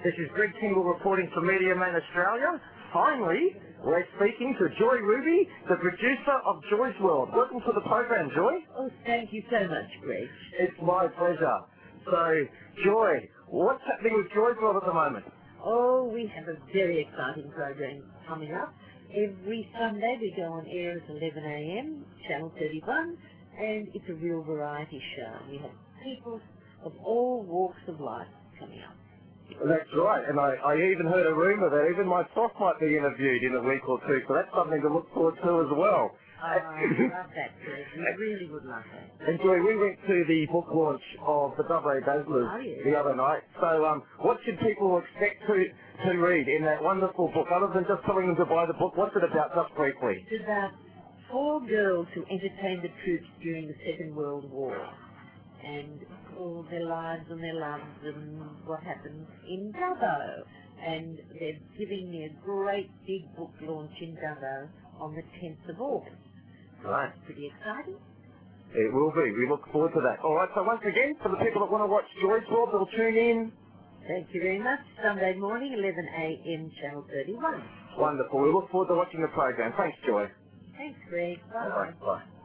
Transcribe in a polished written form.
This is Greg Tingle reporting for Media Man Australia. Finally, we're speaking to Joy Ruby, the producer of Joy's World. Welcome to the program, Joy. Oh, thank you so much, Greg. It's my pleasure. So, Joy, what's happening with Joy's World at the moment? Oh, we have a very exciting program coming up. Every Sunday we go on air at 11 a.m, Channel 31, and it's a real variety show. We have people of all walks of life coming up. That's right, and I even heard a rumour that even myself might be interviewed in a week or two, so that's something to look forward to as well. I love that, Greg. We really would love that. And Joy, we went to the book launch of The WA Dazzlers the other night, so what should people expect to read in that wonderful book, other than just telling them to buy the book? What's it about, just briefly? It's about 4 girls who entertained the troops during the Second World War, and all their lives and their loves and what happened in Dubbo. And they're giving me a great big book launch in Dubbo on the 10th of August. Right. Pretty exciting. It will be. We look forward to that. All right, so once again, for the people that want to watch Joy's World, they'll tune in. Thank you very much. Sunday morning, 11 a.m, Channel 31. Wonderful. We look forward to watching the program. Thanks, Joy. Thanks, Greg. Bye. All right, bye.